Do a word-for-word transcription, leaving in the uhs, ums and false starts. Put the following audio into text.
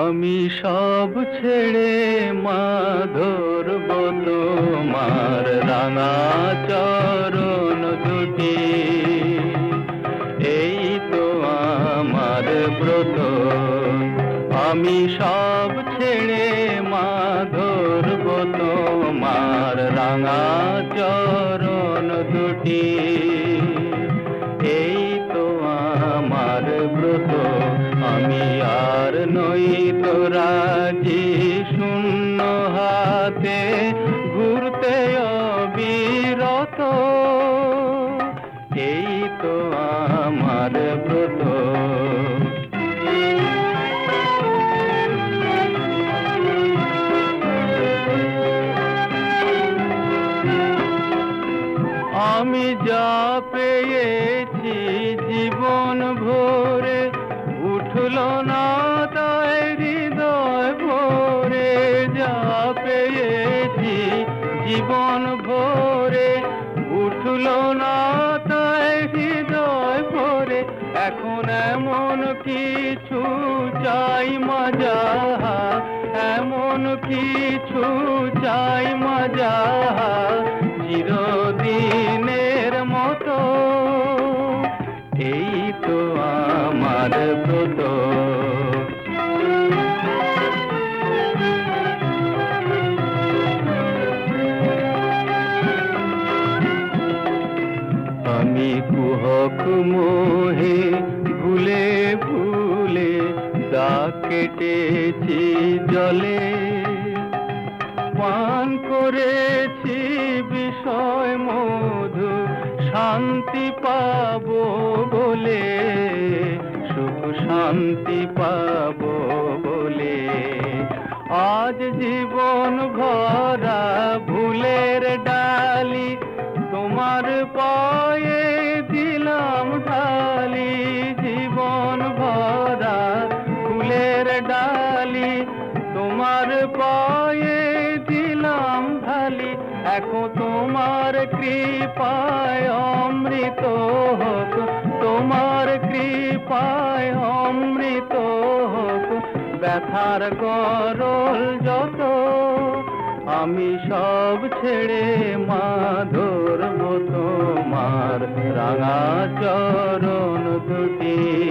আমি সব ছেড়ে মা ধরব তোমার রাঙা চরণ দুটি। এই তো আমার ব্রত, আমি সব ছেড়ে মা ধরব তোমার রাঙা চরণ দুটি। এই তো আমার ব্রত, আমি আর নই তো রাজি শূন্য হাতে ঘুরতে অবিরত। এই তো আমার ব্রত। আমি যা পেয়েছি জীবন ভরে, উঠল না তাই হৃদয় ভরে। যা পেয়েছি জীবন ভরে, উঠল না তাই হৃদয় ভরে। এখন এমন কিছু চাই মা যাহা, এমন কিছু চাই মা যাহা চিরদিনের মতো। এই তো আমার ব্রত। আমি কুহক মোহে ভুলে ভুলে দাগ কেটেছি জলে, পান করেছি বিষয় মধু শান্তি পাবো বলে, সুখ শান্তি পাবো বলে। আজ জীবন ভরা ভুলের ডালি তোমার পায়ে দিলাম ঢালি। জীবন ভরা ফুলের ডালি তোমার পায়ে দিলাম ঢালি। এখন তোমার কৃপায় অমৃত হোক, তোমার কৃপায় অমৃত হোক ব্যথার গরল যত। আমি সব ছেড়ে মা ধরব তোমার রাঙা চরণ দুটি।